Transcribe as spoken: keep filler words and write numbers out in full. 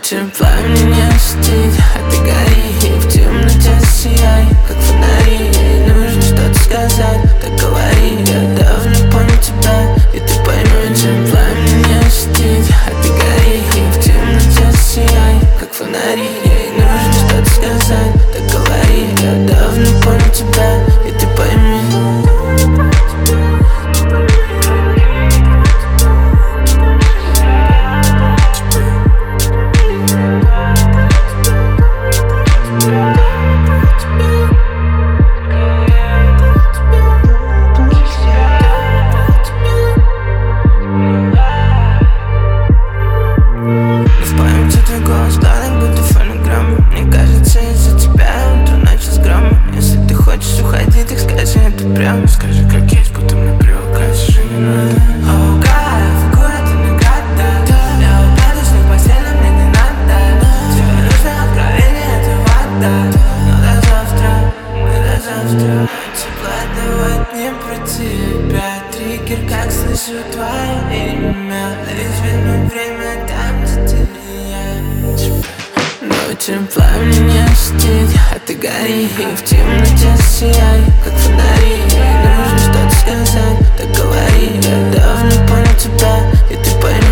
Ночью пламя не остыть, а ты гори и в темноте сияй, как фонари. Ей нужно что-то сказать, так говори. Я давно понял тебя, и ты поймешь. Ночью пламя не остыть, а ты гори и в темноте сияй, как фонари. Ей нужно что-то сказать, так говори. Я давно понял тебя, и ты поймешь. Прямо скажи, как есть, будто мне привыкать уже не надо. А у Гаев курят иногда. Я упаду с ним постельно, мне не надо. Тебе нужно откровение, это вода. Но до завтра, мы до завтра. Тепла давать не про тебя. Триггер, как слышу твое имя. Лишь верну время там, где ты и я. Ночью пламя не остыть, а ты гори и в темноте сияй, как фонари. Ей нужно что-то сказать, так говори. Я давно понял тебя, и ты поймешь.